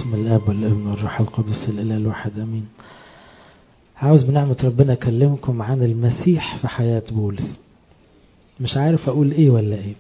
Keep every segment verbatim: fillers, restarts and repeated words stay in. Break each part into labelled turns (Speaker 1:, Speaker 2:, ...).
Speaker 1: باسم الاب والابن والروح القدس الاله الواحد امين. عاوز بنعمة ربنا اكلمكم عن المسيح في حياة بولس. مش عارف اقول ايه ولا ايه،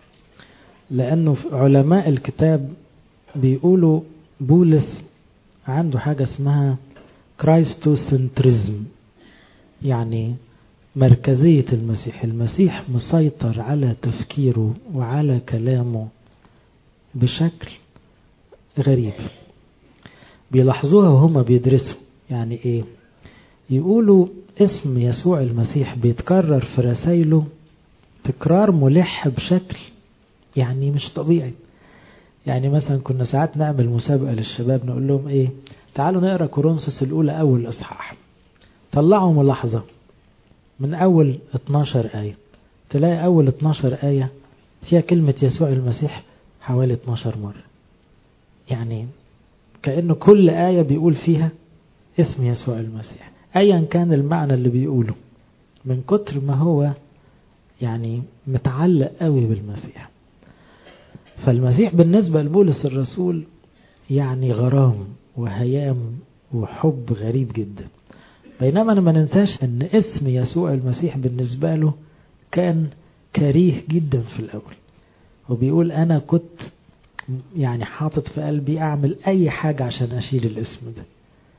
Speaker 1: لانه علماء الكتاب بيقولوا بولس عنده حاجة اسمها كرايستوسنتريزم، يعني مركزية المسيح. المسيح مسيطر على تفكيره وعلى كلامه بشكل غريب. بيلاحظوها وهم بيدرسوا. يعني ايه؟ يقولوا اسم يسوع المسيح بيتكرر في رسائله تكرار ملح بشكل يعني مش طبيعي. يعني مثلا كنا ساعات نعمل مسابقة للشباب، نقول لهم ايه، تعالوا نقرأ كورنثوس الأولى أول إصحاح، طلعوا ملاحظة من أول اتناشر آية، تلاقي أول اتناشر آية فيها كلمة يسوع المسيح حوالي اتناشر مرة. يعني كأنه كل آية بيقول فيها اسم يسوع المسيح أيا كان المعنى اللي بيقوله، من كتر ما هو يعني متعلق قوي بالمسيح. فالمسيح بالنسبة لبولس الرسول يعني غرام وهيام وحب غريب جدا. بينما أنا ما ننساش أن اسم يسوع المسيح بالنسبة له كان كريه جدا في الأول، وبيقول أنا كنت يعني حاطط في قلبي أعمل أي حاجة عشان أشيل الاسم ده.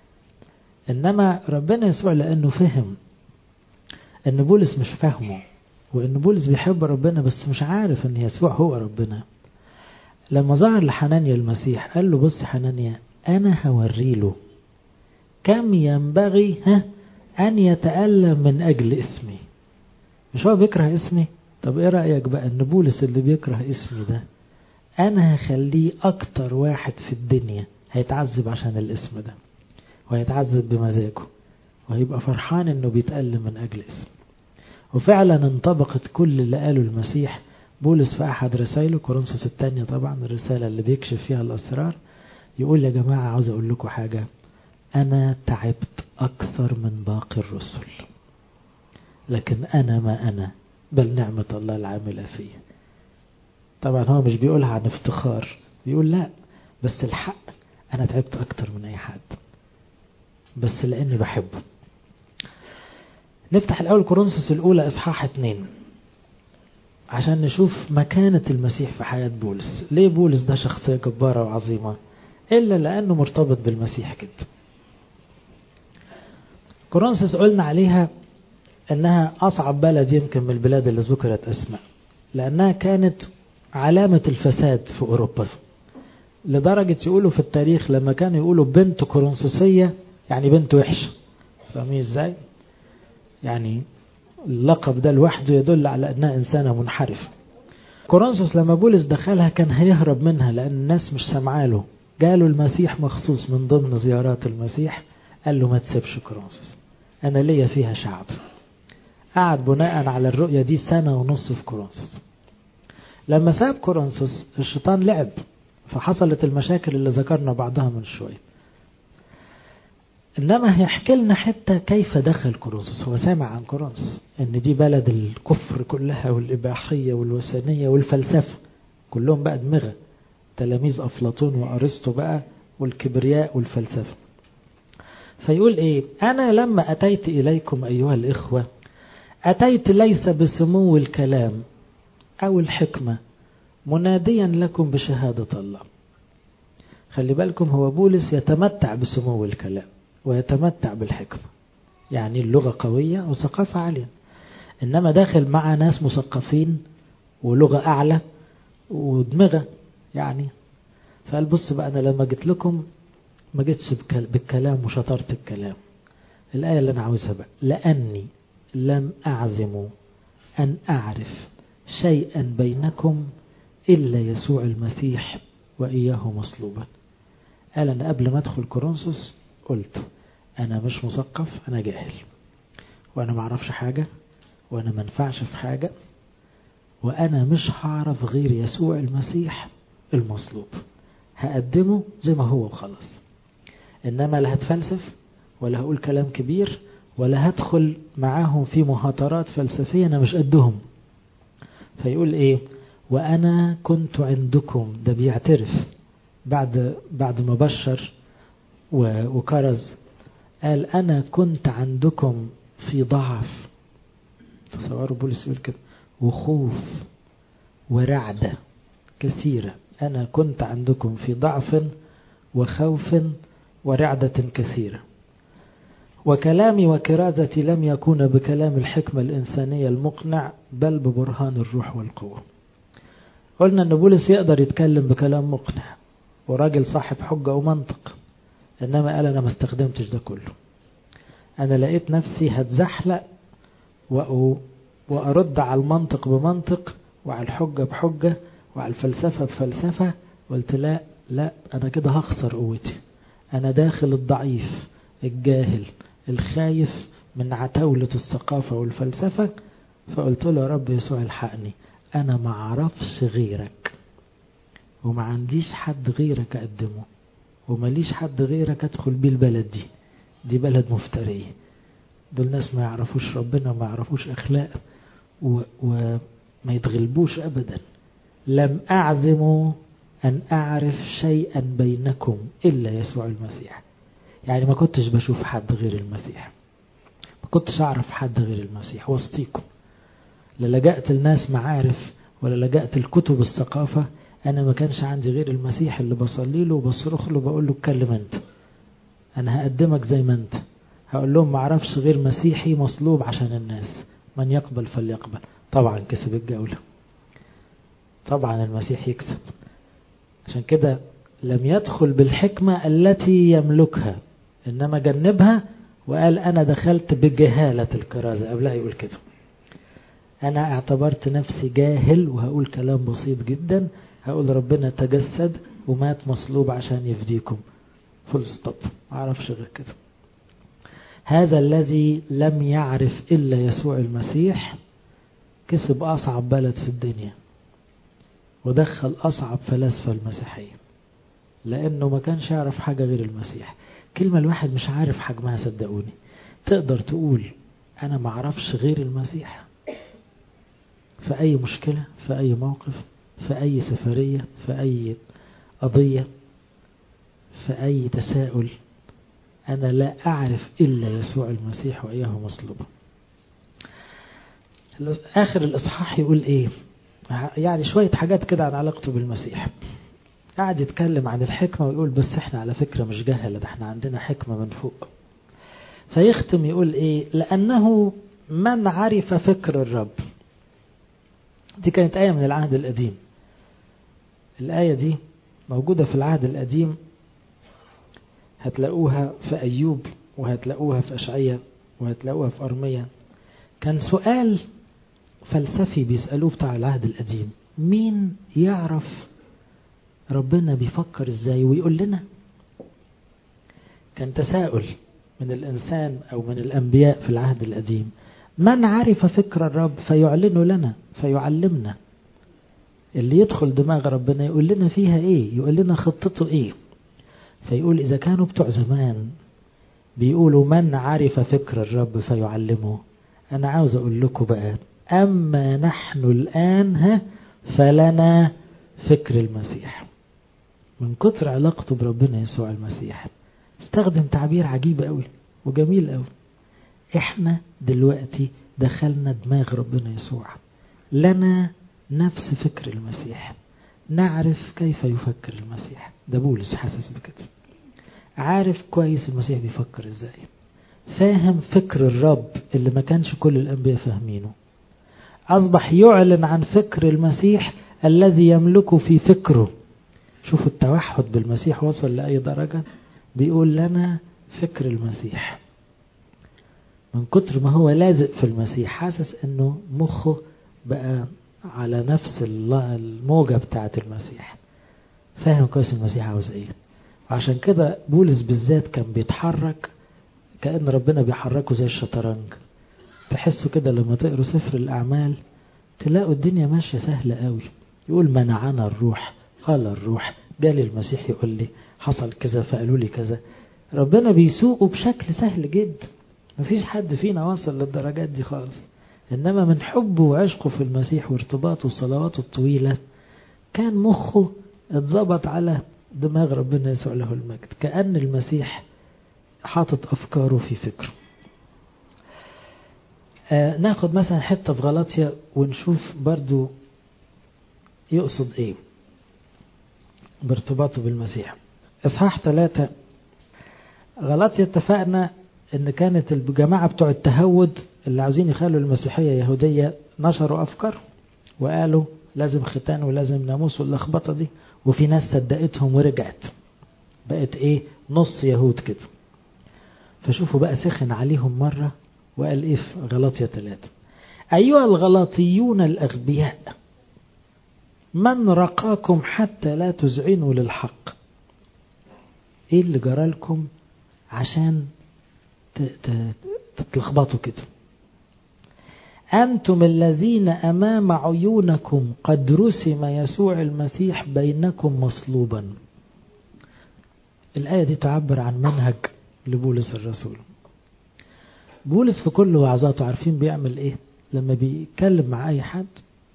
Speaker 1: إنما ربنا يسوع لأنه فهم أن بولس مش فاهمه، وأن بولس بيحب ربنا بس مش عارف أن يسوع هو ربنا، لما ظهر لحنانيا المسيح قال له بص حنانيا، أنا هوري له كم ينبغي ها أن يتألم من أجل اسمي. مش هو بيكره اسمي؟ طب إيه رأيك بقى أن بولس اللي بيكره اسمي ده أنا هخليه أكتر واحد في الدنيا هيتعذب عشان الاسم ده، وهيتعذب بمزاجه، وهيبقى فرحان أنه بيتألم من أجل اسم. وفعلا انطبقت كل اللي قاله المسيح. بولس في أحد رسائله كورنثوس الثانية، طبعا الرسالة اللي بيكشف فيها الأسرار، يقول يا جماعة عاوز أقول لكم حاجة، أنا تعبت أكثر من باقي الرسل، لكن أنا ما أنا بل نعمة الله العاملة فيه. طبعا هو مش بيقولها عن افتخار، بيقول لا، بس الحق أنا تعبت أكتر من أي حد، بس لأني بحبه. نفتح الأول كورنثوس الأولى إصحاح اتنين عشان نشوف مكانة المسيح في حياة بولس. ليه بولس ده شخصية جبارة وعظيمة؟ إلا لأنه مرتبط بالمسيح كده. كورنثوس قلنا عليها أنها أصعب بلد يمكن من البلاد اللي ذكرت أسماء، لأنها كانت علامة الفساد في أوروبا، لدرجة يقولوا في التاريخ لما كانوا يقولوا بنت كورنثوسية يعني بنت وحشة. فاهمين ازاي؟ يعني اللقب ده لوحده يدل على أنها إنسانة منحرفة. كورنثوس لما بولس دخلها كان هيهرب منها لأن الناس مش سمعاله. قالوا المسيح مخصوص من ضمن زيارات المسيح قال له ما تسيبش كورنثوس، أنا ليا فيها شعب. قعد بناء على الرؤية دي سنة ونص في كورنثوس. لما ساب كورنثوس الشيطان لعب، فحصلت المشاكل اللي ذكرنا بعضها من شوية. إنما هيحكي لنا حتى كيف دخل كورنثوس. هو سامع عن كورنثوس إن دي بلد الكفر كلها والإباحية والوثنية والفلسفة، كلهم بقى دماغة تلاميذ أفلاطون وأرسطو بقى، والكبرياء والفلسفة. فيقول إيه، أنا لما أتيت إليكم أيها الإخوة أتيت ليس بسمو الكلام أو الحكمة مناديا لكم بشهادة الله. خلي بالكم، هو بولس يتمتع بسمو الكلام ويتمتع بالحكمة، يعني اللغة قوية وثقافة عالية، إنما داخل مع ناس مثقفين ولغة أعلى ودماغة يعني. فقال بص بقى، أنا لما جيت لكم ما جيتش بالكلام وشطرت الكلام. الآية اللي أنا عاوزها بقى، لأني لم أعزم أن أعرف شيئا بينكم إلا يسوع المسيح وإياه مصلوبا. قال أنا قبل ما أدخل كورنثوس قلت أنا مش مثقف، أنا جاهل، وأنا ما أعرفش حاجة، وأنا ما نفعش في حاجة، وأنا مش هعرف غير يسوع المسيح المصلوب، هقدمه زي ما هو وخلاص. إنما لا هتفلسف ولا هقول كلام كبير ولا هدخل معاهم في مهاترات فلسفية، أنا مش قدهم. فيقول إيه، وأنا كنت عندكم، ده بيعترف بعد بعد ما بشر وكرز قال أنا كنت عندكم في ضعف، تصوروا بولس يقول كده، وخوف ورعدة كثيرة. أنا كنت عندكم في ضعف وخوف ورعدة كثيرة، وكلامي وكرازتي لم يكون بكلام الحكمة الإنسانية المقنع، بل ببرهان الروح والقوة. قلنا أن بولس يقدر يتكلم بكلام مقنع وراجل صاحب حجة ومنطق، إنما قال أنا ما استخدمتش ده كله. أنا لقيت نفسي هتزحلق وأرد على المنطق بمنطق وعلى الحجة بحجة وعلى الفلسفة بفلسفة. قلت لا لا، أنا كده هخسر قوتي. أنا داخل الضعيف الجاهل الخايف من عتاولة الثقافة والفلسفة. فقلت له يا رب يسوع الحقني، أنا ما عرفش غيرك وما عنديش حد غيرك أقدمه وماليش حد غيرك أدخل بيه البلد دي. دي بلد مفترية، دول ناس ما يعرفوش ربنا وما يعرفوش أخلاق وما يتغلبوش أبدا. لم أعزم أن أعرف شيئا بينكم إلا يسوع المسيح. يعني ما كنتش بشوف حد غير المسيح، ما كنتش أعرف حد غير المسيح وسطيكم. لا لجأت الناس معارف ولا لجأت الكتب الثقافة. أنا ما كانش عندي غير المسيح اللي بصلي له وبصرخ له بقول له اتكلم أنت، أنا هقدمك زي ما أنت. هقول لهم ما عرفش غير مسيحي مصلوب عشان الناس، من يقبل فليقبل. طبعا كسب الجولة، طبعا المسيح يكسب. عشان كده لم يدخل بالحكمة التي يملكها، إنما جنبها وقال أنا دخلت بجهالة الكرازة. قبلها يقول كده، أنا اعتبرت نفسي جاهل وهقول كلام بسيط جدا، هقول ربنا تجسد ومات مصلوب عشان يفديكم، فول ستوب، ما اعرفش غير كده. هذا الذي لم يعرف إلا يسوع المسيح كسب أصعب بلد في الدنيا ودخل أصعب فلاسفة المسيحية، لأنه ما كانش يعرف حاجة غير المسيح. كلمة الواحد مش عارف حجمها صدقوني. تقدر تقول أنا ما اعرفش غير المسيح في أي مشكلة، في أي موقف، في أي سفرية، في أي قضية، في أي تساؤل. أنا لا أعرف إلا يسوع المسيح وإياه مصلوبا. آخر الإصحاح يقول إيه؟ يعني شوية حاجات كده عن علاقته بالمسيح. قاعد يتكلم عن الحكمة ويقول بس إحنا على فكرة مش جهلة، ده إحنا عندنا حكمة من فوق. فيختم يقول إيه؟ لأنه من عرف فكر الرب. دي كانت آية من العهد القديم. الآية دي موجودة في العهد القديم، هتلاقوها في أيوب وهتلاقوها في أشعياء وهتلاقوها في أرميا. كان سؤال فلسفي بيسألوه بتاع العهد القديم، مين يعرف ربنا بيفكر ازاي ويقول لنا؟ كان تساؤل من الإنسان أو من الأنبياء في العهد القديم، من عرف فكر الرب فيعلنه لنا فيعلمنا. اللي يدخل دماغ ربنا يقول لنا فيها ايه، يقول لنا خطته ايه. فيقول إذا كانوا بتوع زمان بيقولوا من عرف فكر الرب فيعلمه، أنا عاوز أقول لكم بقى، أما نحن الآن ها فلنا فكر المسيح. من كتر علاقته بربنا يسوع المسيح استخدم تعبير عجيب قوي وجميل قوي. إحنا دلوقتي دخلنا دماغ ربنا يسوع، لنا نفس فكر المسيح، نعرف كيف يفكر المسيح. ده بولس حاسس بكده، عارف كويس المسيح بيفكر ازاي، فاهم فكر الرب اللي ما كانش كل الأنبياء فاهمينه. أصبح يعلن عن فكر المسيح الذي يملكه في فكره. شوفوا التوحد بالمسيح وصل لأي درجة. بيقول لنا فكر المسيح من كتر ما هو لازق في المسيح، حاسس انه مخه بقى على نفس الموجة بتاعة المسيح، فاهم كويس المسيح عاوز ايه. وعشان كده بولس بالذات كان بيتحرك كأن ربنا بيحركه زي الشطرنج. تحسوا كده لما تقروا سفر الأعمال تلاقوا الدنيا ماشية سهلة قوي. يقول منعنا الروح، قال الروح، جالي المسيح يقول لي حصل كذا فقالوا لي كذا. ربنا بيسوقه بشكل سهل جدا. مفيش حد فينا وصل للدرجات دي خالص، إنما من حبه وعشقه في المسيح وارتباطه وصلواته الطويلة كان مخه اتضبط على دماغ ربنا يسوع له المجد، كأن المسيح حاطط أفكاره في فكره. آه ناخد مثلا حتة في غلاطيا ونشوف برضو يقصد ايه بارتباطه بالمسيح. اصحاح ثلاثة غلاطيا، اتفقنا ان كانت الجماعة بتوع التهود اللي عاوزين يخلوا المسيحية يهودية نشروا افكار وقالوا لازم ختان ولازم ناموس واللخبطة دي، وفي ناس صدقتهم ورجعت بقت ايه نص يهود كده. فشوفوا بقى سخن عليهم مرة وقال ايه في غلاطيا ثلاثة: ايها الغلاطيون الاغبياء من رقاكم حتى لا تذعنوا للحق. ايه اللي جرالكم عشان تتلخبطوا كده؟ أنتم الذين أمام عيونكم قد رسم يسوع المسيح بينكم مصلوبا. الآية دي تعبر عن منهج لبولس الرسول. بولس في كل وعظاته عارفين بيعمل ايه؟ لما بيتكلم مع اي حد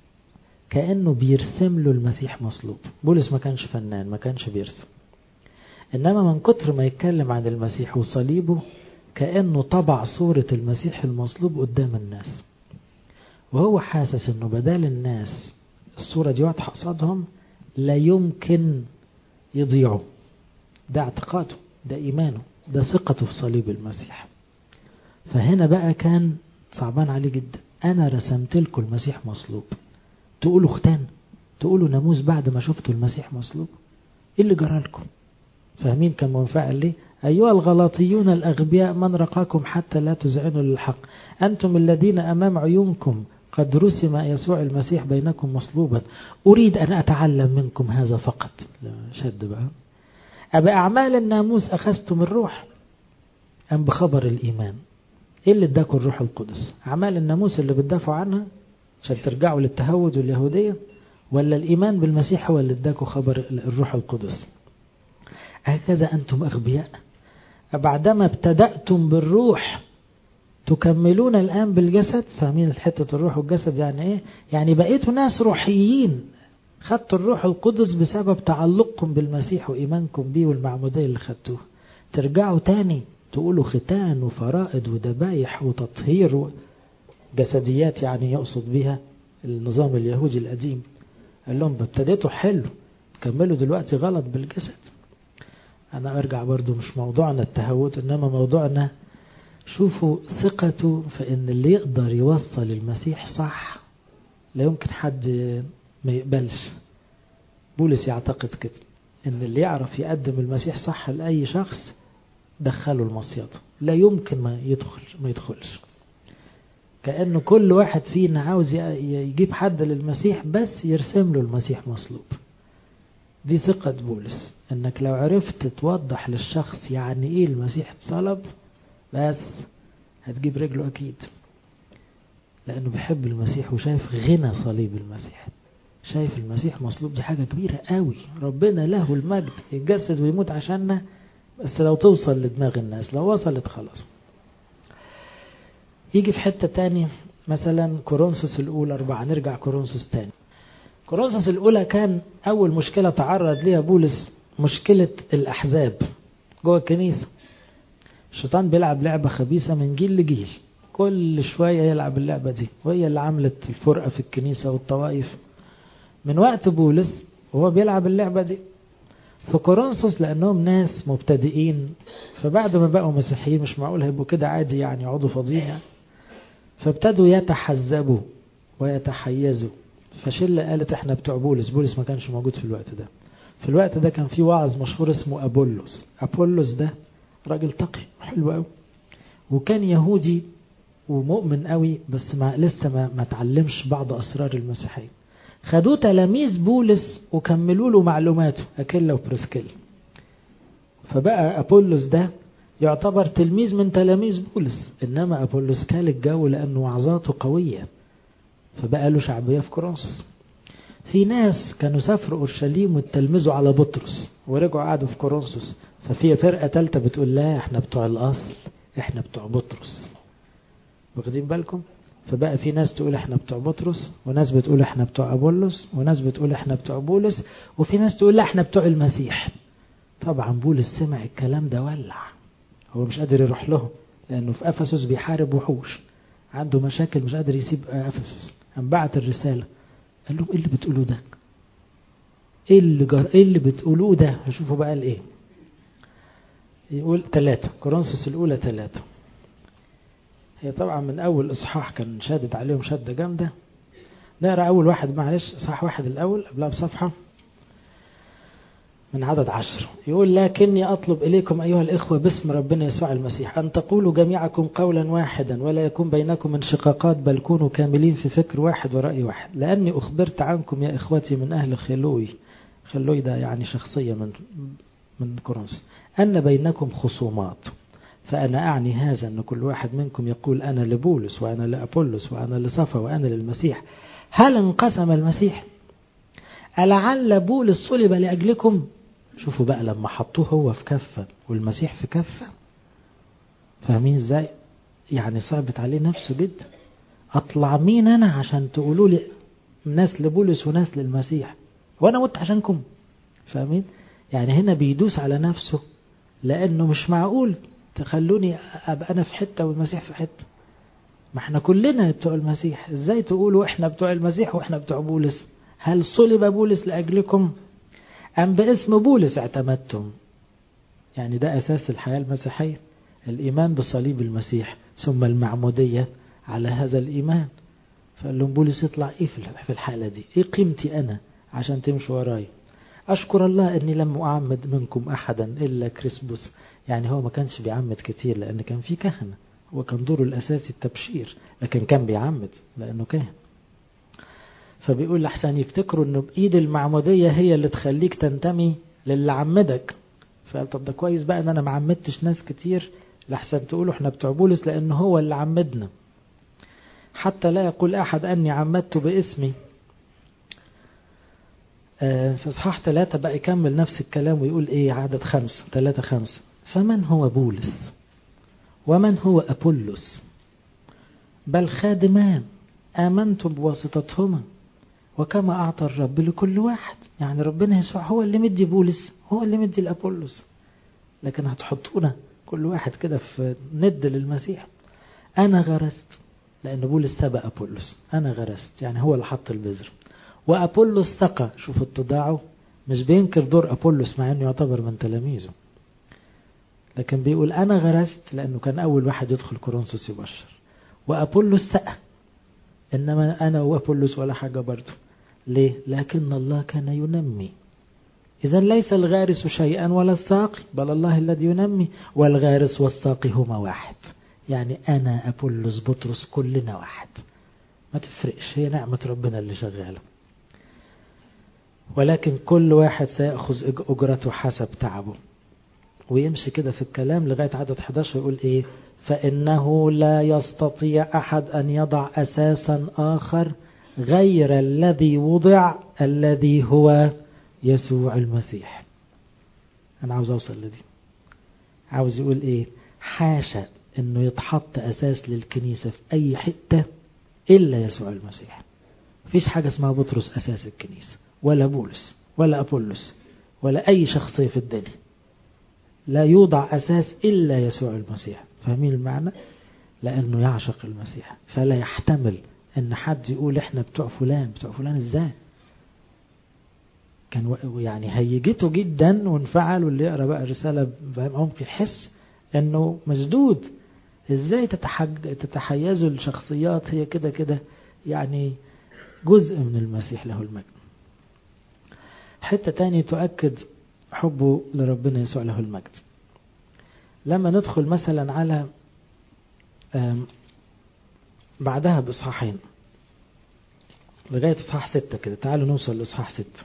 Speaker 1: كأنه بيرسم له المسيح مصلوب. بولس ما كانش فنان، ما كانش بيرسم، انما من كتر ما يتكلم عن المسيح وصليبه كأنه طبع صورة المسيح المصلوب قدام الناس، وهو حاسس انه بدال الناس الصورة دي واضحة قصادهم لا يمكن يضيعوا. ده اعتقاده، ده ايمانه، ده ثقته في صليب المسيح. فهنا بقى كان صعبان عليه جدا. انا رسمت لكم المسيح مصلوب، تقولوا ختان، تقولوا ناموس بعد ما شفتوا المسيح مصلوب؟ ايه اللي جرى لكم؟ فاهمين كان منفعل ليه؟ ايها الغلاطيون الاغبياء من رقاكم حتى لا تذعنوا للحق. انتم الذين امام عيونكم قد رسم يسوع المسيح بينكم مصلوبا. اريد ان اتعلم منكم هذا فقط. شد بقى. أبأعمال الناموس اخذتم الروح ام بخبر الايمان؟ ايه اللي اداكم الروح القدس؟ اعمال الناموس اللي بتدافعوا عنها عشان ترجعوا للتهود واليهودية، ولا الايمان بالمسيح هو اللي اداكم خبر الروح القدس؟ هكذا انتم اغبياء بعدما ابتدأتم بالروح تكملون الآن بالجسد. فاهمين الحتة الروح والجسد يعني ايه؟ يعني بقيتوا ناس روحيين، خدتوا الروح القدس بسبب تعلقكم بالمسيح وإيمانكم بيه والمعمودية اللي خدتوه. ترجعوا تاني تقولوا ختان وفرائض وذبايح وتطهير جسديات، يعني يقصد بها النظام اليهودي القديم. قال لهم ابتديتوا حلو، كملوا دلوقتي غلط بالجسد. أنا أرجع برضو مش موضوعنا التهود، إنما موضوعنا شوفوا ثقته في إن اللي يقدر يوصل المسيح صح لا يمكن حد ما يقبلش. بولس يعتقد كده، إن اللي يعرف يقدم المسيح صح لأي شخص دخله المصيدة، لا يمكن ما يدخل ما يدخلش. كأنه كل واحد فينا عاوز يجيب حد للمسيح بس يرسم له المسيح مصلوب. دي ثقة بولس، انك لو عرفت توضح للشخص يعني ايه المسيح اتصلب بس هتجيب رجله اكيد، لانه بيحب المسيح وشايف غنى صليب المسيح. شايف المسيح مصلوب دي حاجة كبيرة قوي، ربنا له المجد يتجسد ويموت عشاننا، بس لو توصل لدماغ الناس، لو وصلت خلاص. يجي في حتة تاني مثلا كورنثوس الأولى أربعة، نرجع كورنثوس تاني. كورنثوس الأولى كان أول مشكلة تعرض ليها بولس مشكلة الأحزاب جوه الكنيسة. الشيطان بيلعب لعبة خبيثة من جيل لجيل، كل شوية يلعب اللعبة دي، وهي اللي عملت الفرقة في الكنيسة والطوائف من وقت بولس، وهو بيلعب اللعبة دي. في كورنثوس لأنهم ناس مبتدئين، فبعد ما بقوا مسيحيين مش معقول هيبقوا كده عادي يعني يقعدوا فاضيين يعني، فابتدوا يتحزبوا ويتحيزوا. فشلة قالت احنا بتوع بولس. بولس ما كانش موجود في الوقت ده. في الوقت ده كان في واعظ مشهور اسمه أبولس. أبولس ده راجل تقي حلو قوي، وكان يهودي ومؤمن قوي، بس ما لسه ما, ما تعلمش بعض أسرار المسيحية. خدوه تلاميذ بولس وكملوا له معلوماته، أكيلا وبرسكيلا. فبقى أبولس ده يعتبر تلميذ من تلاميذ بولس، إنما أبولس كان الجو لأنه وعظاته قوية، فبقى له شعبية في كورنثوس. في ناس كانوا سافروا أورشليم واتلمذوا على بطرس ورجعوا قعدوا في كورنثوس، ففي فرقة تالتة بتقول لا احنا بتوع الأصل، احنا بتوع بطرس. واخدين بالكم؟ فبقى في ناس تقول احنا بتوع بطرس، وناس بتقول احنا بتوع أبولس، وناس بتقول احنا بتوع بولس، وفي ناس تقول لا احنا بتوع المسيح. طبعا بولس سمع الكلام ده ولع، هو مش قادر يروح له لأنه في أفسس بيحارب وحوش، عنده مشاكل مش قادر يسيب أفسس. قام بعت الرسالة قال لهم ايه اللي بتقولوه ده، ايه اللي جر... ايه اللي بتقولوه ده. هشوفوا بقى الايه. يقول ثلاثة كورنثوس الأولى ثلاثة. هي طبعا من أول إصحاح كان شادد عليهم شدة جامدة. نقرأ أول واحد معلش، إصحاح واحد الأول قبلها بصفحة من عدد عشر. يقول لكني أطلب إليكم أيها الإخوة باسم ربنا يسوع المسيح أن تقولوا جميعكم قولا واحدا ولا يكون بينكم انشقاقات، بل كونوا كاملين في فكر واحد ورأي واحد. لأني أخبرت عنكم يا إخوتي من أهل خلوي، خلوي ده يعني شخصية من من كورنثوس، أن بينكم خصومات. فأنا أعني هذا أن كل واحد منكم يقول أنا لبولس وأنا لأبولس وأنا لصفا وأنا للمسيح. هل انقسم المسيح؟ ألعل بولس صلب لأجلكم؟ شوفوا بقى لما حطوه هو في كفة والمسيح في كفة، فاهمين ازاي؟ يعني صعبت عليه نفسه جدا. اطلع مين انا عشان تقولوا لي ناس لبولس وناس للمسيح، وانا مت عشانكم؟ فاهمين؟ يعني هنا بيدوس على نفسه، لانه مش معقول تخلوني ابقى انا في حتة والمسيح في حتة. ما احنا كلنا بتوع المسيح، ازاي تقولوا احنا بتوع المسيح واحنا بتوع بولس؟ هل صلب بولس لأجلكم أم باسم بولس اعتمدتم؟ يعني ده أساس الحياة المسيحية، الإيمان بصليب المسيح ثم المعمودية على هذا الإيمان. فقال لهم بولس يطلع إيه في الحالة دي؟ إيه قيمتي أنا عشان تمشوا وراي؟ أشكر الله أني لم أعمد منكم أحدا إلا كريسبوس. يعني هو ما كانش بيعمد كتير لأن كان في كهنة، هو كان دوره الأساسي التبشير، لكن كان بيعمد لأنه كاهن. فبيقول لحسن يفتكروا أنه بإيد المعمودية هي اللي تخليك تنتمي للي عمدك. فقال طب ده كويس بقى أن أنا ما عمدتش ناس كتير لحسن تقولوا احنا بتوع بولس لأنه هو اللي عمدنا، حتى لا يقول أحد أني عمدت باسمي. آه في إصحاح ثلاثة بقى يكمل نفس الكلام ويقول إيه عدد خمسة ثلاثة خمسة. فمن هو بولس ومن هو أبولس؟ بل خادمان آمنت بواسطتهما، وكما أعطى الرب لكل واحد. يعني ربنا يسوع هو اللي مدي بولس، هو اللي مدي الأبولس، لكن هتحطونا كل واحد كده في ند للمسيح. أنا غرست، لأن بولس سبق أبولس، أنا غرست يعني هو اللي حط البذر، وأبولس سقى. شوف اتضاعه، مش بينكر دور أبولس مع أنه يعتبر من تلاميذه، لكن بيقول أنا غرست لأنه كان أول واحد يدخل كورنثوس يبشر، وأبولس سقى، إنما أنا وأبولس ولا حاجة برضه. ليه؟ لكن الله كان ينمي. إذا ليس الغارس شيئا ولا الساقي، بل الله الذي ينمي، والغارس والساقي هما واحد. يعني أنا أبولس بطرس كلنا واحد، ما تفرقش، هي نعمة ربنا اللي شغالة، ولكن كل واحد سيأخذ أجرته حسب تعبه. ويمشي كده في الكلام لغاية عدد إحدى عشر يقول إيه؟ فإنه لا يستطيع أحد أن يضع أساسا آخر غير الذي وضع، الذي هو يسوع المسيح. أنا عاوز أوصل لدي، عاوز يقول إيه؟ حاشا إنه يتحط أساس للكنيسة في أي حتة إلا يسوع المسيح. مفيش حاجة اسمها بطرس أساس الكنيسة، ولا بولس ولا أبولس ولا أي شخصية في الدنيا. لا يوضع أساس إلا يسوع المسيح. فاهمين المعنى؟ لأنه يعشق المسيح، فلا يحتمل أن حد يقول إحنا بتوع فلان. بتوع فلان إزاي؟ كان يعني هيجته جدا وانفعل، واللي يقرأ بقى الرسالة بعمق يحس أنه مشدود. إزاي تتحج... تتحيزوا الشخصيات هي كده كده يعني جزء من المسيح له المجد. حتة تاني تؤكد حبه لربنا يسوع له المجد. لما ندخل مثلا على بعدها بإصحاحين لغاية إصحاح ستة كده، تعالوا نوصل لإصحاح ستة.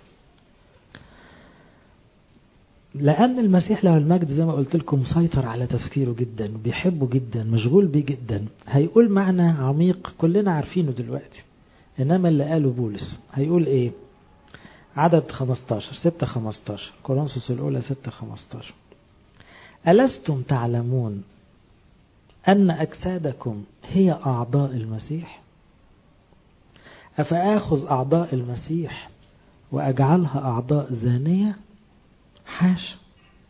Speaker 1: لأن المسيح له المجد زي ما قلت لكم مسيطر على تفكيره جدا، بيحبه جدا، مشغول بيه جدا. هيقول معنى عميق كلنا عارفينه دلوقتي، إنما اللي قاله بولس هيقول إيه؟ عدد خمستاشر ستة خمستاشر كورنثوس الأولى ستة خمستاشر. ألستم تعلمون أن أجسادكم هي أعضاء المسيح؟ أفآخذ أعضاء المسيح وأجعلها أعضاء زانية؟ حاشا،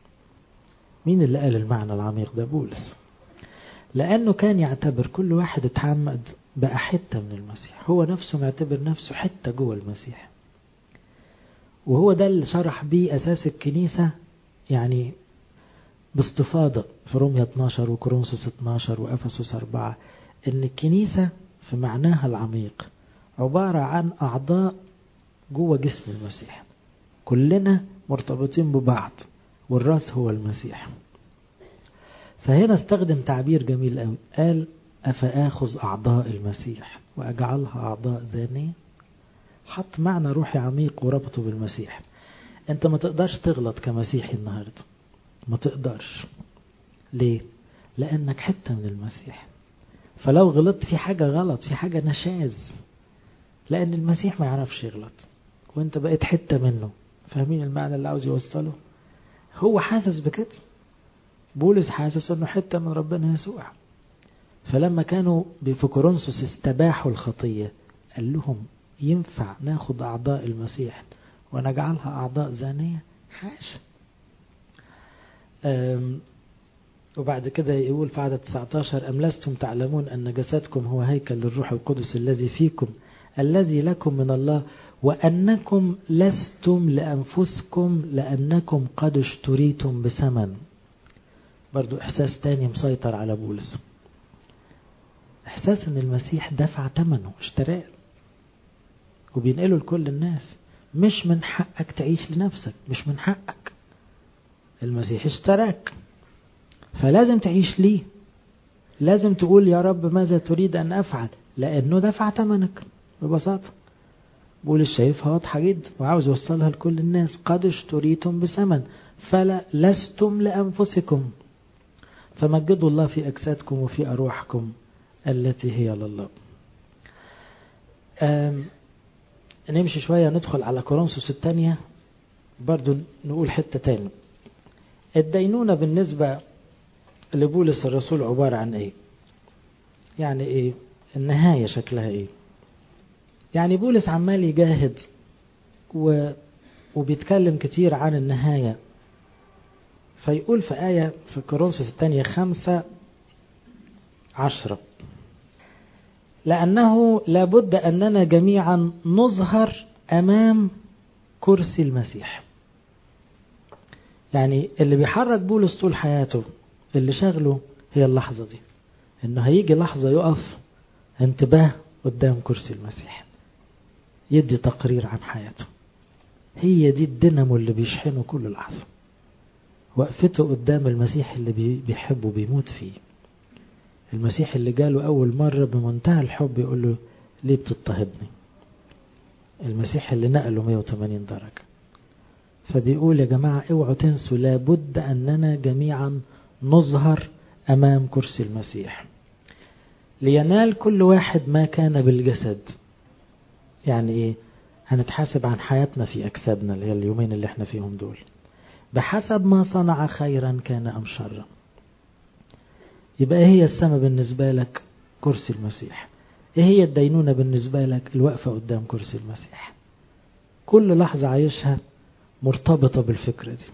Speaker 1: مين اللي قال المعنى العميق ده؟ بولس. لأنه كان يعتبر كل واحد اتعمد بقى حتة من المسيح، هو نفسه معتبر نفسه حتة جوه المسيح، وهو ده اللي شرح بيه أساس الكنيسة يعني باستفاضة في رومية اتناشر وكورنثوس اتناشر وأفسس أربعة، إن الكنيسة في معناها العميق عبارة عن أعضاء جوه جسم المسيح، كلنا مرتبطين ببعض والرأس هو المسيح. فهنا استخدم تعبير جميل قوي، قال أفآخذ أعضاء المسيح وأجعلها أعضاء زانية. حط معنى روحي عميق وربطه بالمسيح. أنت ما تقدرش تغلط كمسيحي النهاردة، ما تقدرش. ليه؟ لأنك حتة من المسيح. فلو غلطت في حاجة غلط، في حاجة نشاز، لأن المسيح ما يعرفش يغلط وانت بقيت حتة منه. فاهمين المعنى اللي عاوز يوصله؟ هو حاسس بكده، بولس حاسس انه حتة من ربنا يسوع. فلما كانوا في كورنثوس استباحوا الخطية قال لهم ينفع ناخد أعضاء المسيح ونجعلها أعضاء زانية؟ حاشا. وبعد كده يقول في عدد تسعة عشر أم لستم تعلمون أن جسدكم هو هيكل للروح القدس الذي فيكم الذي لكم من الله وأنكم لستم لأنفسكم لأنكم قد اشتريتم بثمن. برضو إحساس تاني مسيطر على بولس، إحساس أن المسيح دفع ثمنه، اشتراه وبينقله لكل الناس. مش من حقك تعيش لنفسك، مش من حقك، المسيح اشتراك فلازم تعيش ليه. لازم تقول يا رب ماذا تريد أن أفعل، لأنه دفع ثمنك ببساطة. بولس شايفها واضحة جدا وعاوز يوصلها لكل الناس، قد اشتريتم بثمن فلا لستم لأنفسكم فمجدوا الله في أجسادكم وفي أرواحكم التي هي لله. نمشي شوية ندخل على كورنثوس الثانية، برضو نقول حتة تاني. الدينونة بالنسبة لبولس الرسول عبارة عن ايه؟ يعني ايه النهاية؟ شكلها ايه؟ يعني بولس عمال يجاهد و... وبيتكلم كتير عن النهاية. فيقول في آية في كورنثوس الثانية خمسة عشرة لأنه لابد أننا جميعا نظهر أمام كرسي المسيح. يعني اللي بيحرك بولس طول حياته، اللي شغله هي اللحظة دي، انه هيجي لحظة يقف انتباه قدام كرسي المسيح يدي تقرير عن حياته. هي دي الدينامو اللي بيشحنه كل لحظة، وقفته قدام المسيح اللي بيحبه بيموت فيه. المسيح اللي جاله أول مرة بمنتهى الحب يقول له ليه بتضطهدني؟ المسيح اللي نقله مية وثمانين درجة. فبيقول يا جماعة اوعوا تنسوا لابد أننا جميعا نظهر أمام كرسي المسيح لينال كل واحد ما كان بالجسد. يعني ايه؟ هنتحاسب عن حياتنا في أجسادنا اللي هي اليومين اللي احنا فيهم دول بحسب ما صنع خيرا كان أم شرا. يبقى ايه هي السماء بالنسبة لك؟ كرسي المسيح. ايه هي الدينونة بالنسبة لك؟ الوقفة قدام كرسي المسيح. كل لحظة عايشها مرتبطة بالفكرة دي.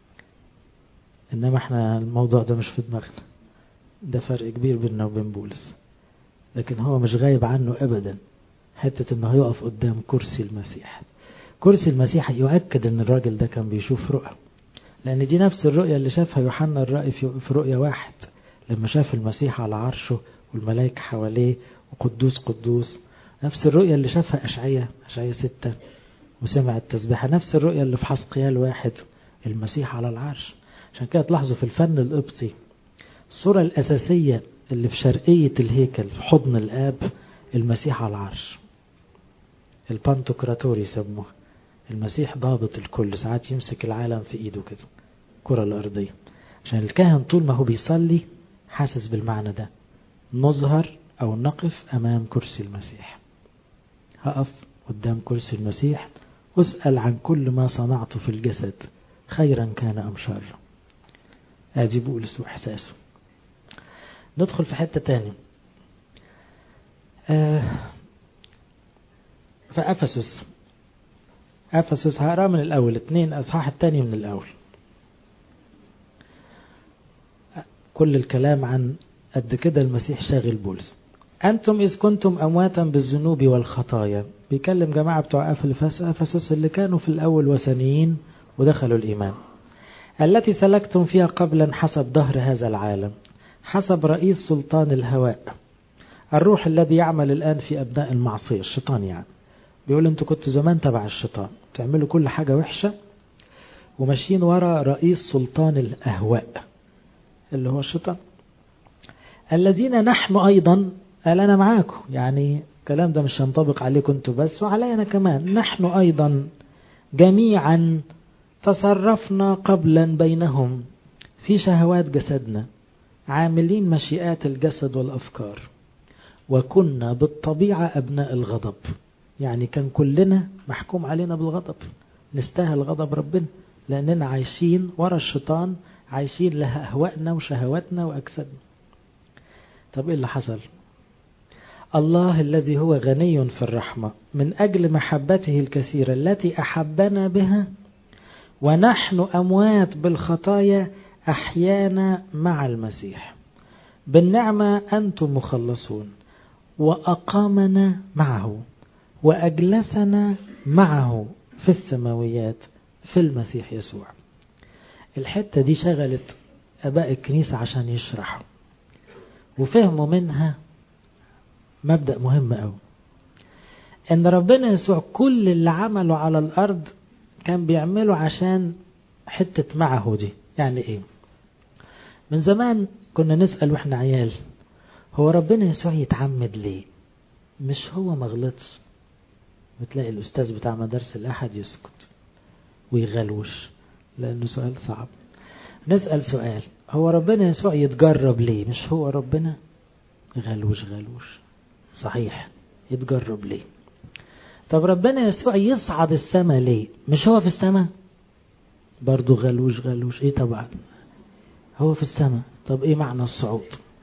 Speaker 1: إنما احنا الموضوع ده مش في دماغنا، ده فرق كبير بيننا وبين بولس، لكن هو مش غايب عنه أبدا حتة إنه يقف قدام كرسي المسيح. كرسي المسيح يؤكد إن الراجل ده كان بيشوف رؤى، لأن دي نفس الرؤية اللي شافها يوحنا الرائي في رؤية واحد لما شاف المسيح على عرشه والملائكة حواليه وقدوس قدوس. نفس الرؤية اللي شافها أشعية أشعية ستة وسمع التسبيحة. نفس الرؤية اللي في حسقيال واحد المسيح على العرش. عشان كده تلاحظوا في الفن القبطي الصورة الأساسية اللي في شرقية الهيكل في حضن الآب المسيح على العرش، البانتوكراتور يسموه، المسيح ضابط الكل، ساعات يمسك العالم في ايده كده كرة الأرضية. عشان الكاهن طول ما هو بيصلي حاسس بالمعنى ده، نظهر أو نقف أمام كرسي المسيح. هقف قدام كرسي المسيح واسأل عن كل ما صنعته في الجسد خيرا كان أم شرا. ادي بولس وإحساسه. ندخل في حتة تاني. آه فأفسس أفسس هقرأ من الأول اتنين أصحاح التاني من الأول. كل الكلام عن قد كده المسيح شاغل بولس. أنتم إذ كنتم أمواتا بالذنوب والخطايا، بيكلم جماعة بتوع أفسس اللي كانوا في الأول وثنيين ودخلوا الإيمان، التي سلكتم فيها قبلا حسب دهر هذا العالم، حسب رئيس سلطان الهواء، الروح الذي يعمل الآن في أبناء المعصية، الشيطان يعني. بيقول أنتوا كنتوا زمان تبع الشيطان، تعملوا كل حاجة وحشة وماشيين ورا رئيس سلطان الأهواء اللي هو الشيطان، الذين نحن أيضا، قال أنا معاكم، يعني الكلام ده مش هينطبق عليكم أنتوا بس وعلي أنا كمان، نحن أيضا جميعا تصرفنا قبلا بينهم في شهوات جسدنا، عاملين مشيئات الجسد والأفكار، وكنا بالطبيعة أبناء الغضب. يعني كان كلنا محكوم علينا بالغضب، نستاهل غضب ربنا لأننا عايشين ورا الشيطان، عايشين لها أهوائنا وشهواتنا وأجسادنا. طب إيه اللي حصل؟ الله الذي هو غني في الرحمة من أجل محبته الكثيرة التي أحبنا بها ونحن أموات بالخطايا أحيانا مع المسيح، بالنعمة أنتم مخلصون، وأقامنا معه وأجلسنا معه في السماويات في المسيح يسوع. الحتة دي شغلت أباء الكنيسة عشان يشرحوا، وفهموا منها مبدأ مهم أوي، إن ربنا يسوع كل اللي عمله على الأرض كان بيعمله عشان حتة معه دي. يعني إيه؟ من زمان كنا نسأل وإحنا عيال، هو ربنا يسوع يتعمد ليه؟ مش هو مغلطش. بتلاقي الأستاذ بتاع مدارس الأحد يسكت ويغلوش لأنه سؤال صعب. نسأل سؤال، هو ربنا يسوع يتجرب ليه؟ مش هو ربنا؟ غلوش غلوش صحيح، يتجرب ليه؟ طب ربنا يسوع يصعد السماء ليه؟ مش هو في السماء؟ برضو غلوش غلوش. ايه طبعا هو في السماء، طب ايه معنى الصعود؟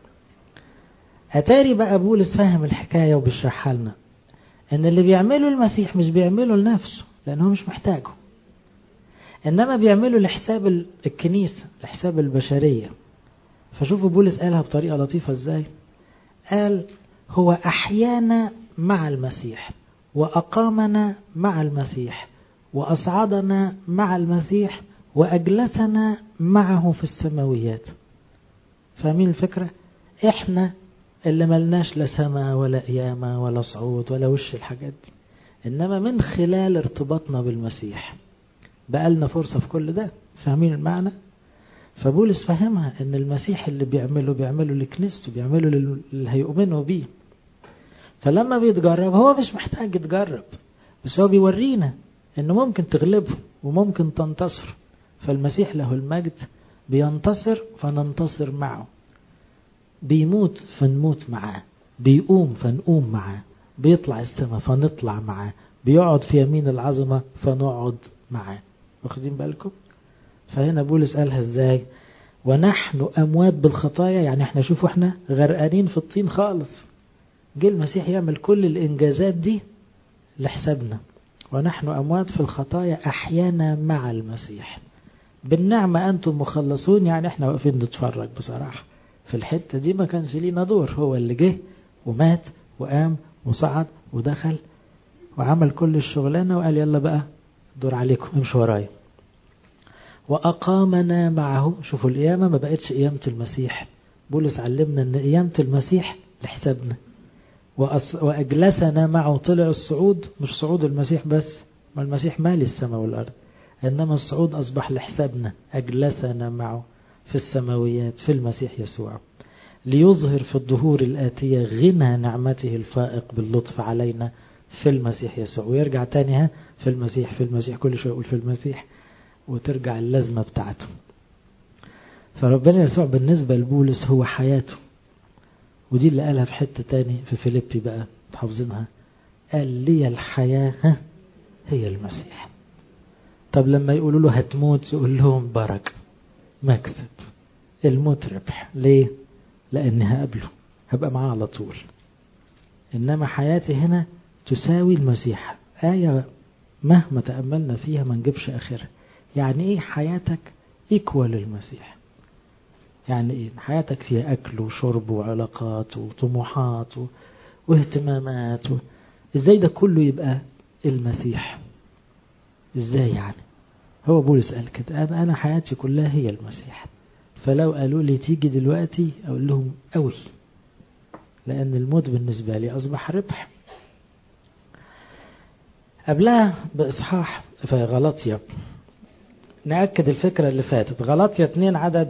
Speaker 1: اتاري بقى بولس فاهم الحكاية وبيشرحها لنا، ان اللي بيعمله المسيح مش بيعمله لنفسه لانه مش محتاجه، انما بيعمله لحساب الكنيسة، لحساب البشرية. فشوفوا بولس قالها بطريقة لطيفة ازاي. قال هو أحيانا مع المسيح وأقامنا مع المسيح وأصعدنا مع المسيح وأجلسنا معه في السماويات. فاهمين الفكرة؟ إحنا اللي ملناش لا سماء ولا قيامة ولا صعود ولا وش الحاجات دي، إنما من خلال ارتباطنا بالمسيح بقالنا فرصة في كل ده. فاهمين المعنى؟ فبولس فهمها ان المسيح اللي بيعمله بيعمله لكنيسته، بيعمله اللي هيؤمنوا بيه. فلما بيتجرب هو مش محتاج يتجرب، بس هو بيورينا انه ممكن تغلبه وممكن تنتصر. فالمسيح له المجد بينتصر فننتصر معه، بيموت فنموت معاه، بيقوم فنقوم معاه، بيطلع السماء فنطلع معاه، بيقعد في يمين العظمة فنقعد معاه. واخدين بالكم؟ فهنا بولس قالها ازاي؟ ونحن أموات بالخطايا، يعني احنا شوفوا احنا غرقانين في الطين خالص، جه المسيح يعمل كل الإنجازات دي لحسابنا. ونحن أموات في الخطايا أحيانا مع المسيح، بالنعمة أنتم مخلصون. يعني احنا واقفين نتفرج بصراحة في الحتة دي، ما كانش لينا دور، هو اللي جه ومات وقام وصعد ودخل وعمل كل الشغلانة وقال يلا بقى دور عليكم امشوا ورايا. وأقامنا معه. شوفوا القيامة ما بقتش قيامة المسيح، بولس علمنا أن قيامة المسيح لحسابنا. وأجلسنا معه. طلع الصعود مش صعود المسيح بس، ما المسيح مالي السماء والأرض، إنما الصعود أصبح لحسابنا. أجلسنا معه في السماويات في المسيح يسوع، ليظهر في الظهور الآتية غنى نعمته الفائق باللطف علينا في المسيح يسوع. ويرجع تاني ها في المسيح في المسيح، كل شوية يقول في المسيح وترجع اللازمة بتاعته. فربنا يسوع بالنسبة لبولس هو حياته، ودي اللي قالها في حتة تاني في فيليبي بقى تحفظينها، قال لي الحياة هي المسيح. طب لما يقولوا له هتموت يقول لهم بركة، مكسب، الموت ربح. ليه؟ لأني هقابله، هبقى معاه على طول. إنما حياتي هنا تساوي المسيح. آية مهما تأملنا فيها ما نجيبش آخرها. يعني إيه حياتك إيكوال المسيح؟ يعني ايه؟ حياتك فيها اكل وشرب وعلاقات وطموحات و... واهتمامات و... ازاي ده كله يبقى المسيح؟ ازاي يعني؟ هو بولس قال كده، انا انا حياتي كلها هي المسيح. فلو قالوا لي تيجي دلوقتي اقول لهم قوي، لان الموت بالنسبة لي اصبح ربح. قبلها باصحاح في غلاطيا نأكد الفكرة اللي فاتت. غلاطيا اتنين عدد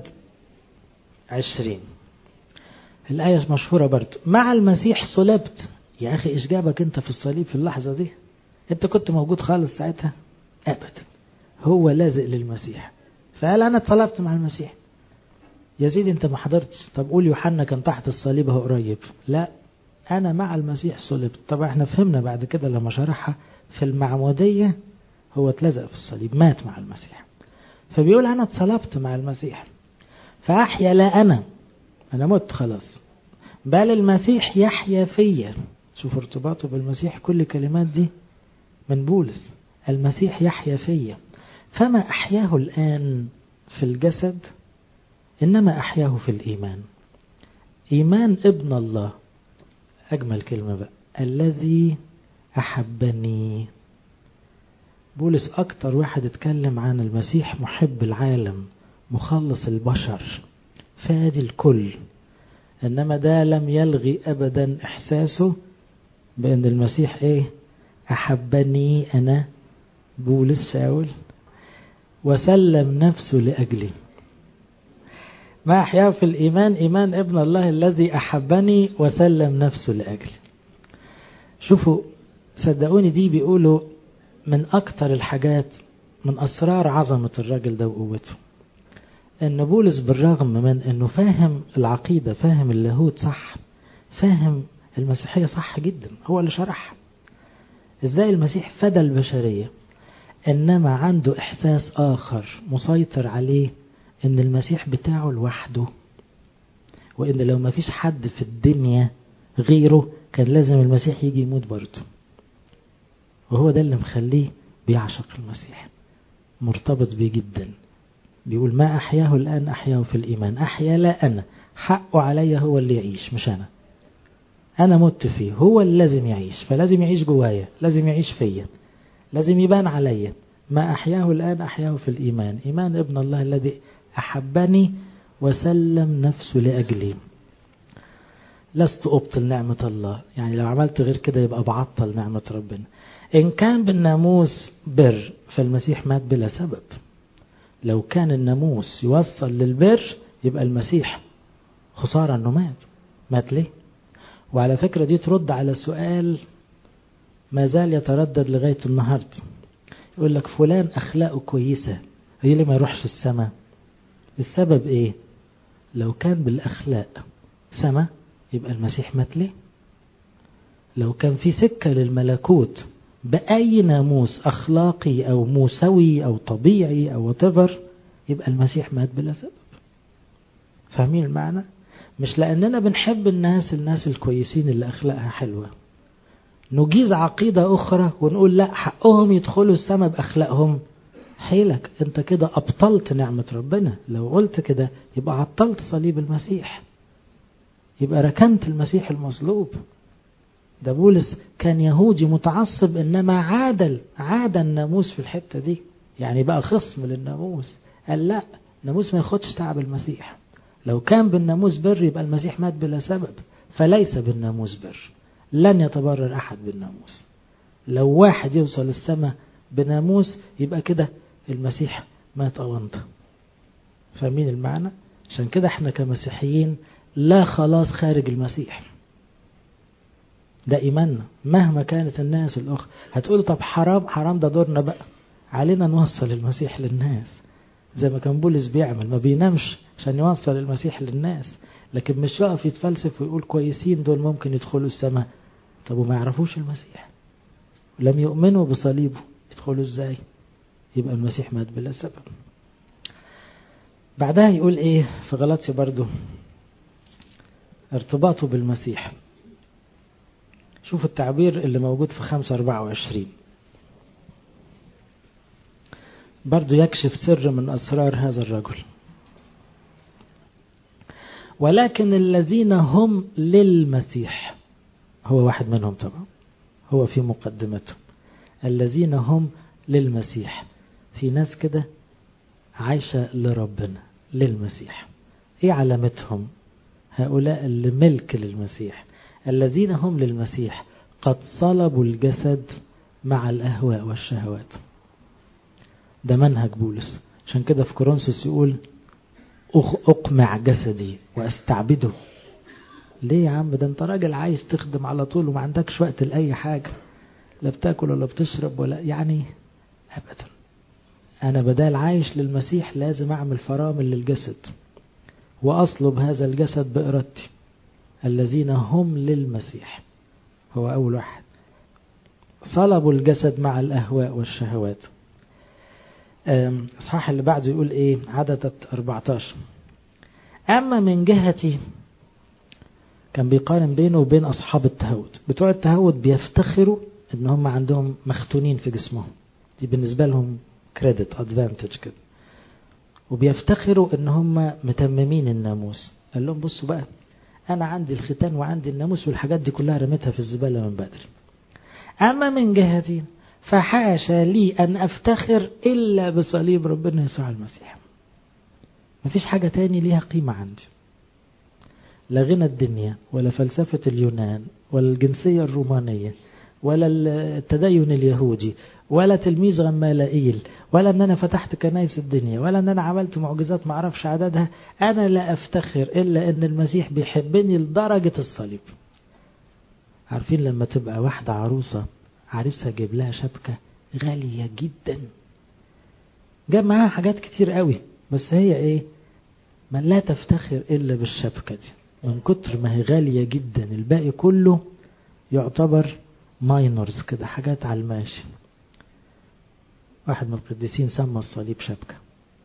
Speaker 1: عشرين، الآية مشهورة برضه، مع المسيح صلبت. يا أخي إيش جابك أنت في الصليب في اللحظة دي؟ أنت كنت موجود خالص ساعتها؟ أبدا، هو لازق للمسيح. فقال أنا اتصلبت مع المسيح. يا سيدي أنت ما حضرتش، طب قول يوحنا كان تحت الصليب هو قريب. لا، أنا مع المسيح صلبت. طبعا احنا فهمنا بعد كده لما شرحها في المعمودية هو اتلزق في الصليب، مات مع المسيح. فبيقول أنا اتصلبت مع المسيح، فأحيا لا أنا، أنا مت خلاص، بل المسيح يحيا فيا. شوف ارتباطه بالمسيح، كل كلمات دي من بولس. المسيح يحيا فيا، فما أحياه الآن في الجسد إنما أحياه في الإيمان. إيمان ابن الله، أجمل كلمة بقى، الذي أحبني. بولس أكتر واحد اتكلم عن المسيح محب العالم، مخلص البشر، فادي الكل. إنما ده لم يلغي أبدا إحساسه بأن المسيح إيه؟ أحبني أنا بولس شاول وسلم نفسه لأجلي. ما أحياه في الإيمان، إيمان ابن الله الذي أحبني وسلم نفسه لأجلي. شوفوا صدقوني دي بيقولوا من أكتر الحاجات، من أسرار عظمة الراجل ده وقوته، أن بولس بالرغم من أنه فاهم العقيدة، فاهم اللاهوت صح، فاهم المسيحية صح جدا، هو اللي شرح إزاي المسيح فدى البشرية، إنما عنده إحساس آخر مسيطر عليه، إن المسيح بتاعه لوحده، وإن لو ما فيش حد في الدنيا غيره كان لازم المسيح يجي يموت برضه. وهو ده اللي مخليه بيعشق المسيح، مرتبط بيه جدا. بيقول ما أحياه الآن أحياه في الإيمان. أحيا لا أنا، حقه عليا هو اللي يعيش مش أنا. أنا مت فيه، هو اللي لازم يعيش، فلازم يعيش جوايا، لازم يعيش فيا، لازم يبان عليا. ما أحياه الآن أحياه في الإيمان، إيمان ابن الله الذي أحبني وسلم نفسه لأجلي. لست أبطل نعمة الله، يعني لو عملت غير كده يبقى بعطل نعمة ربنا. إن كان بالناموس بر فالمسيح مات بلا سبب. لو كان الناموس يوصل للبر يبقى المسيح خسارة أنه مات. مات ليه؟ وعلى فكرة دي ترد على سؤال ما زال يتردد لغاية النهاردة. يقول لك فلان أخلاقه كويسة، هي ليه ما يروحش السماء؟ السبب إيه؟ لو كان بالأخلاق سماء يبقى المسيح مات ليه؟ لو كان في سكة للملكوت بأي ناموس أخلاقي أو موسوي أو طبيعي أو whatever يبقى المسيح مات بلا سبب. فاهمين المعنى؟ مش لأننا بنحب الناس الناس الكويسين اللي أخلاقها حلوة نجيز عقيدة أخرى ونقول لا حقهم يدخلوا السماء بأخلاقهم. حيلك أنت كده أبطلت نعمة ربنا. لو قلت كده يبقى عطلت صليب المسيح، يبقى ركنت المسيح المصلوب. ده بولس كان يهودي متعصب، إنما عادل عاد الناموس في الحتة دي، يعني بقى خصم للناموس. قال لا، الناموس ما ياخدش تعب المسيح. لو كان بالناموس بر يبقى المسيح مات بلا سبب، فليس بالناموس بر. لن يتبرر أحد بالناموس. لو واحد يوصل السماء بناموس يبقى كده المسيح مات أونطة. فاهمين المعنى؟ عشان كده احنا كمسيحيين لا خلاص خارج المسيح. ده إيماننا مهما كانت الناس الأخرى. هتقول طب حرام، حرام ده دورنا بقى، علينا نوصل المسيح للناس زي ما كان بولس بيعمل، ما بينامش عشان يوصل المسيح للناس. لكن مش يقف يتفلسف ويقول كويسين دول ممكن يدخلوا السماء. طب وما يعرفوش المسيح، لم يؤمنوا بصليبه، يدخلوا ازاي؟ يبقى المسيح مات بلا سبب. بعدها يقول ايه في غلاطيا برضو ارتباطه بالمسيح. شوف التعبير اللي موجود في خمسة أربعة وعشرين، برضو يكشف سر من أسرار هذا الرجل. ولكن الذين هم للمسيح، هو واحد منهم طبعا، هو في مقدمتهم الذين هم للمسيح. في ناس كده عايشة لربنا للمسيح. ايه علامتهم؟ هؤلاء اللي ملك للمسيح، الذين هم للمسيح قد صلبوا الجسد مع الأهواء والشهوات. ده منهج بولس. عشان كده في كورنثوس يقول أقمع جسدي وأستعبده. ليه يا عم؟ ده انت راجل عايز تخدم على طول وما عندكش وقت لأي حاجة، لا بتاكل ولا بتشرب ولا يعني أبدا. أنا بدال عايش للمسيح لازم أعمل فرامل للجسد وأصلب هذا الجسد بإرادتي. الذين هم للمسيح هو أول واحد، صلبوا الجسد مع الأهواء والشهوات. صح. اللي بعده يقول إيه؟ عدد أربعة عشر. أما من جهتي، كان بيقارن بينه وبين أصحاب التهود. بتوع التهود بيفتخروا إن هم عندهم مختونين في جسمهم، دي بالنسبة لهم كريدت ادفانتج كده، وبيفتخروا إن هم متممين الناموس. قال لهم بصوا بقى، أنا عندي الختان وعندي الناموس والحاجات دي كلها رميتها في الزبالة من بدري. أما من جهتي فحاشا لي أن أفتخر إلا بصليب ربنا يسوع المسيح. مفيش حاجة تاني ليها قيمة عندي، لا غنى الدنيا ولا فلسفة اليونان ولا الجنسية الرومانية ولا التدين اليهودي ولا تلميذ غمالائيل ولا أن أنا فتحت كنايس الدنيا ولا أن أنا عملت معجزات معرفش عددها. أنا لا أفتخر إلا أن المسيح بيحبني لدرجة الصليب. عارفين لما تبقى واحدة عروسة عريسها جيب لها شبكة غالية جدا، جاب معاها حاجات كتير قوي، بس هي ايه؟ ما لا تفتخر إلا بالشبكة دي من كتر ما هي غالية جدا. الباقي كله يعتبر ماينرز كده، حاجات على الماشي. واحد من القديسين سمى الصليب شبكة،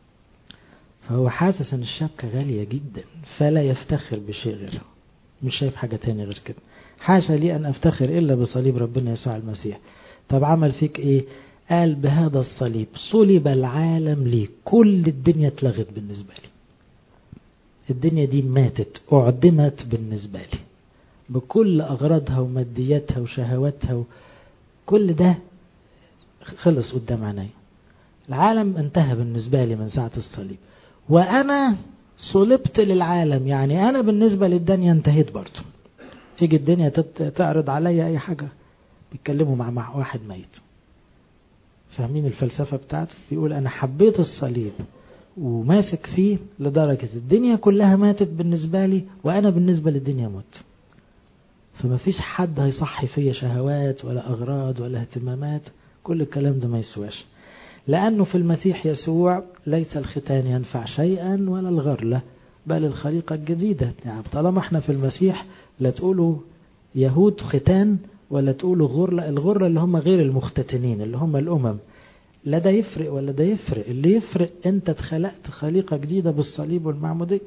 Speaker 1: فهو حاسس ان الشبكة غالية جدا فلا يفتخر بشيء غيرها، مش شايف حاجة تاني غير كده. حاشا لي أن أفتخر إلا بصليب ربنا يسوع المسيح. طب عمل فيك إيه؟ قال بهذا الصليب صلب العالم لي. كل الدنيا اتلغت بالنسبة لي، الدنيا دي ماتت، أعدمت بالنسبة لي بكل أغراضها ومادياتها وشهواتها، كل ده خلص قدام عيني. العالم انتهى بالنسبة لي من ساعة الصليب، وأنا صلبت للعالم. يعني أنا بالنسبة للدنيا انتهيت برضه. تيجي الدنيا تعرض عليا أي حاجة، بيتكلموا مع, مع واحد ميت. فاهمين الفلسفة بتاعته؟ بيقول أنا حبيت الصليب وماسك فيه لدرجة الدنيا كلها ماتت بالنسبة لي وأنا بالنسبة للدنيا مت. فما فيش حد هيصحي فيا شهوات ولا أغراض ولا اهتمامات، كل الكلام ده ما يسواش. لأنه في المسيح يسوع ليس الختان ينفع شيئا ولا الغرلة، بل الخليقة الجديدة. يعني طالما احنا في المسيح لا تقولوا يهود ختان ولا تقولوا غرلة. الغرلة اللي هم غير المختتنين اللي هم الأمم، لا ده يفرق ولا ده يفرق. اللي يفرق انت اتخلقت خليقة جديدة بالصليب والمعمودية.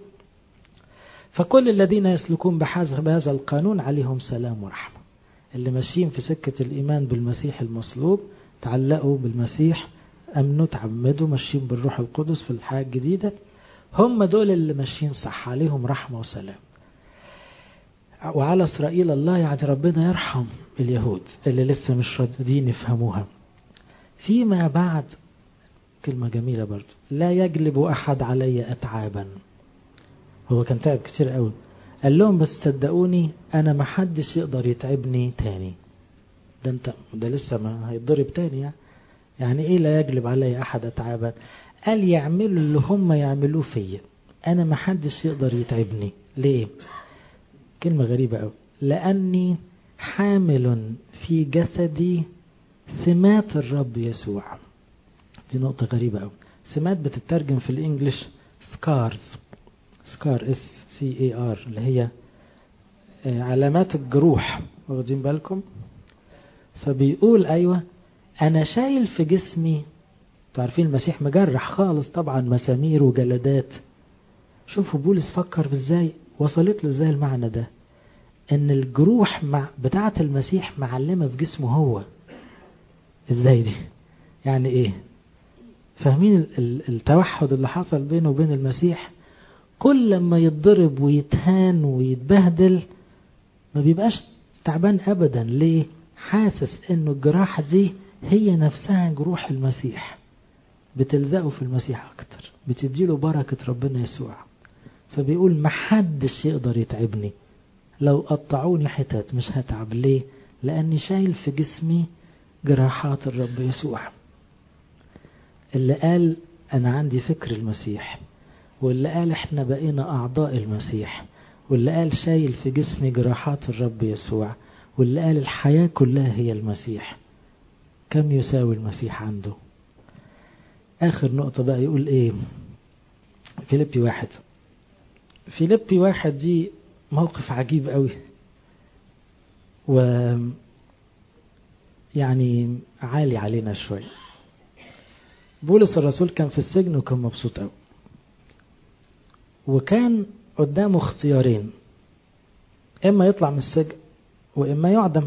Speaker 1: فكل الذين يسلكون بحسب هذا القانون عليهم سلام ورحمة. اللي ماشيين في سكة الإيمان بالمسيح المصلوب، تعلقوا بالمسيح، أمنوا، تعمدوا، ماشيين بالروح القدس في الحياة الجديدة، هم دول اللي ماشيين صح، عليهم رحمة وسلام. وعلى إسرائيل الله، يعني ربنا يرحم اليهود اللي لسه مش راضيين يفهموها. فيما بعد كلمة جميلة برضو، لا يجلب أحد علي أتعابا. هو كان تعب كتير قوي، قال لهم بس صدقوني أنا ما حدش يقدر يتعبني تاني. ده انت ده لسه ما هيتضرب تاني يعني. يعني ايه لا يجلب علي أحد أتعابا؟ قال يعملوا اللي هم يعملوه فيا، أنا ما حدش يقدر يتعبني. ليه؟ كلمة غريبة قوي. لأني حامل في جسدي سمات الرب يسوع. دي نقطة غريبة قوي. سمات بتترجم في الإنجليش سكارز، سكار اس سي اي ار، اللي هي علامات الجروح، واخدين بالكم؟ فبيقول أيوة أنا شايل في جسمي. تعرفين المسيح مجرح خالص طبعا، مسامير وجلدات. شوفوا بولس فكر ازاي، وصلت له ازاي المعنى ده، ان الجروح مع بتاعة المسيح معلمة في جسمه هو. ازاي دي؟ يعني ايه؟ فاهمين التوحد اللي حصل بينه وبين المسيح؟ كل لما يتضرب ويتهان ويتبهدل ما بيبقاش تعبان أبدا. ليه؟ حاسس إنه الجراح دي هي نفسها جروح المسيح، بتلزقه في المسيح أكتر، بتديله بركة ربنا يسوع. فبيقول محدش يقدر يتعبني، لو قطعوني حتت مش هتعب. ليه؟ لأني شايل في جسمي جراحات الرب يسوع. اللي قال أنا عندي فكر المسيح، واللي قال احنا بقينا أعضاء المسيح، واللي قال شايل في جسمي جراحات الرب يسوع، واللي قال الحياة كلها هي المسيح، كم يساوي المسيح عنده؟ آخر نقطة بقى يقول إيه؟ فيليبي واحد. فيليبي واحد دي موقف عجيب قوي، و يعني عالي علينا شوي. بولس الرسول كان في السجن وكان مبسوط قوي، وكان قدامه اختيارين، إما يطلع من السجن وإما يعدم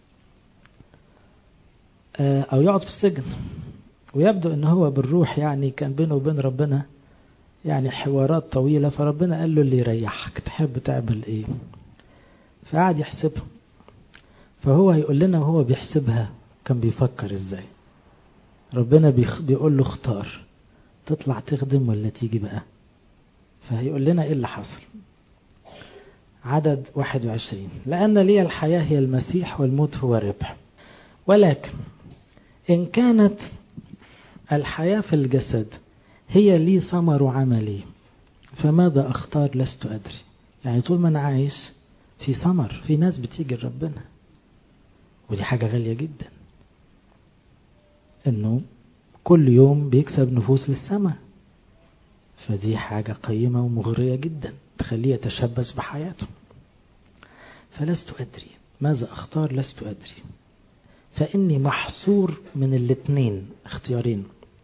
Speaker 1: أو يقعد في السجن. ويبدو إن هو بالروح يعني كان بينه وبين ربنا يعني حوارات طويلة، فربنا قال له اللي يريحك تحب تعمل إيه. فقعد يحسبها، فهو هيقول لنا وهو بيحسبها كان بيفكر إزاي. ربنا بيقول له اختار، تطلع تخدم ولا تيجي بقى. فهيقول لنا إيه اللي حصل. عدد واحد وعشرين: لأن لي الحياة هي المسيح والموت هو ربح، ولكن إن كانت الحياة في الجسد هي لي ثمر عملي فماذا أختار لست أدري. يعني طول ما أنا عايش في ثمر، في ناس بتيجي لربنا، ودي حاجة غالية جدا، إنه كل يوم بيكسب نفوس للسماء، فدي حاجة قيمة ومغرية جدا تخليه يتشبث بحياته. فلست أدري ماذا أختار، لست أدري، فإني محصور من الاثنين اختيارين.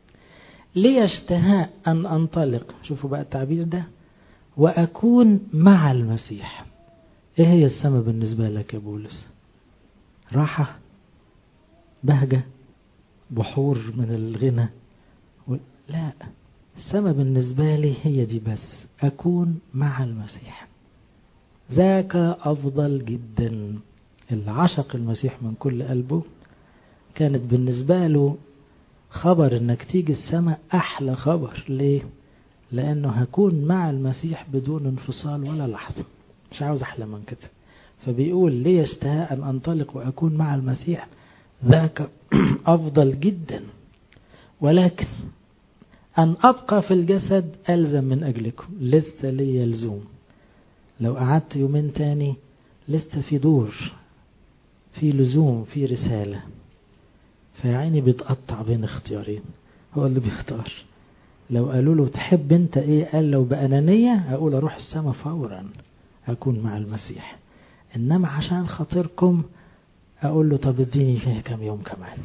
Speaker 1: لي اشتهاء أن أنطلق، شوفوا بقى التعبير ده، وأكون مع المسيح. إيه هي السماء بالنسبة لك يا بولس؟ راحة، بهجة، بحور من الغنى؟ لا، السماء بالنسبة لي هي دي بس، أكون مع المسيح. ذاك أفضل جدا. اللي عشق المسيح من كل قلبه كانت بالنسبة له خبر انك تيجي السماء احلى خبر. ليه؟ لانه هكون مع المسيح بدون انفصال ولا لحظة، مش عاوز احلى من كده. فبيقول لي اشتهاء ان انطلق واكون مع المسيح، ذاك افضل جدا، ولكن ان ابقى في الجسد الزم من اجلكم. لسه لي يلزوم، لو قعدت يومين تاني لسه في دور، في لزوم، في رسالة. فيعني بيتقطع بين اختيارين، هو اللي بيختار. لو قالوا له تحب انت ايه، قال لو بأنانية اقول اروح السماء فورا اكون مع المسيح، انما عشان خاطركم اقول له طب اديني فيها كم يوم كمان.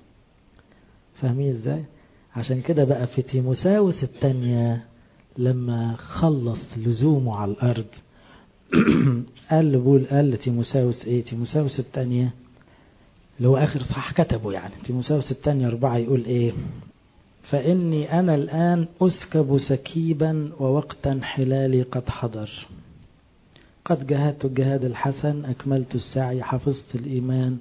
Speaker 1: فاهمين ازاي؟ عشان كده بقى في تيموساوس الثانية لما خلص لزومه على الارض قال لبول قال لتيموساوس ايه، تيموساوس الثانية اللي هو آخر صح كتبه يعني، تيموساوس الثانية أربعة يقول إيه؟ فإني أنا الآن أسكب سكيبا ووقت انحلالي قد حضر، قد جاهدت الجهاد الحسن، أكملت السعي، حفظت الإيمان،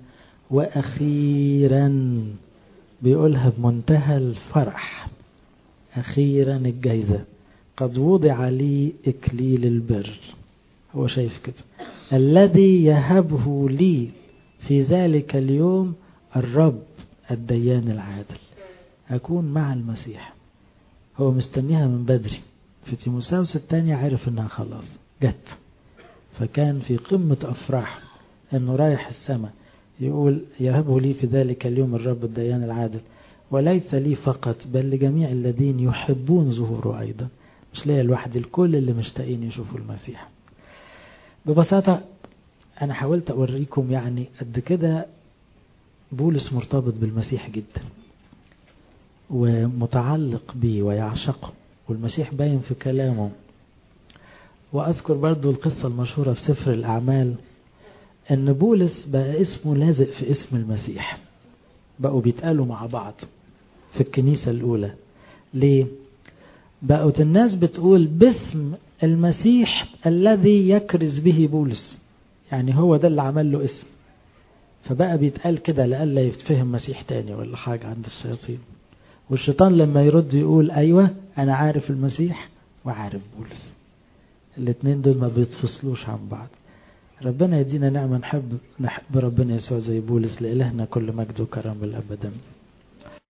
Speaker 1: وأخيرا بيقولها بمنتهى الفرح، أخيرا الجايزة، قد وضع لي إكليل البر. هو شايف كده، الذي يهبه لي في ذلك اليوم الرب الديان العادل. أكون مع المسيح. هو مستنيها من بدري. في تيموساوس الثانية عرف أنها خلاص جت، فكان في قمة أفراح أنه رايح السماء. يقول يهبه لي في ذلك اليوم الرب الديان العادل، وليس لي فقط بل لجميع الذين يحبون ظهوره أيضا. مش ليا لوحدي، الكل اللي مشتاقين يشوفوا المسيح. ببساطة أنا حاولت أوريكم يعني قد كده بولس مرتبط بالمسيح جدا ومتعلق به ويعشقه، والمسيح باين في كلامه. وأذكر برضو القصة المشهورة في سفر الأعمال أن بولس بقى اسمه لازق في اسم المسيح، بقوا بيتقالوا مع بعض في الكنيسة الأولى. ليه؟ بقت الناس بتقول باسم المسيح الذي يكرز به بولس، يعني هو ده اللي عمل له اسم، فبقى بيتقال كده لألا يتفهم مسيح تاني ولا حاجة عند الشياطين. والشيطان لما يرد يقول أيوة أنا عارف المسيح وعارف بولس، الاتنين دول ما بيتفصلوش عن بعض. ربنا يدينا نعمة نحب نحب ربنا يسوع زي بولس. لإلهنا كل مجد وكرم الأبد.